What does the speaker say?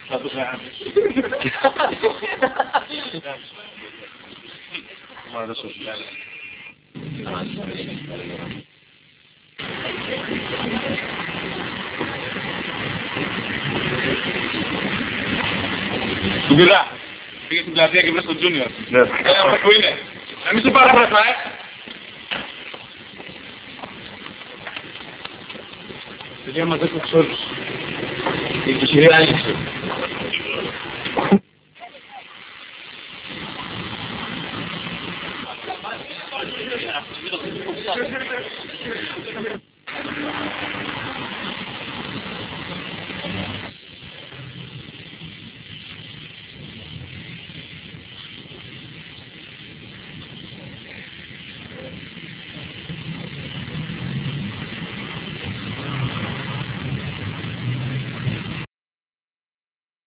Θα το κάνω. Μου αρέσει όσο λέει. Κουμπίδα, πήγε στην πλατεία και βρες τον Junior. Ναι. Έλα που είναι. Να μην σε πάρω μπροστά, Παιδιά μας δεν κοψόλους. Η κυρία άνοιξε.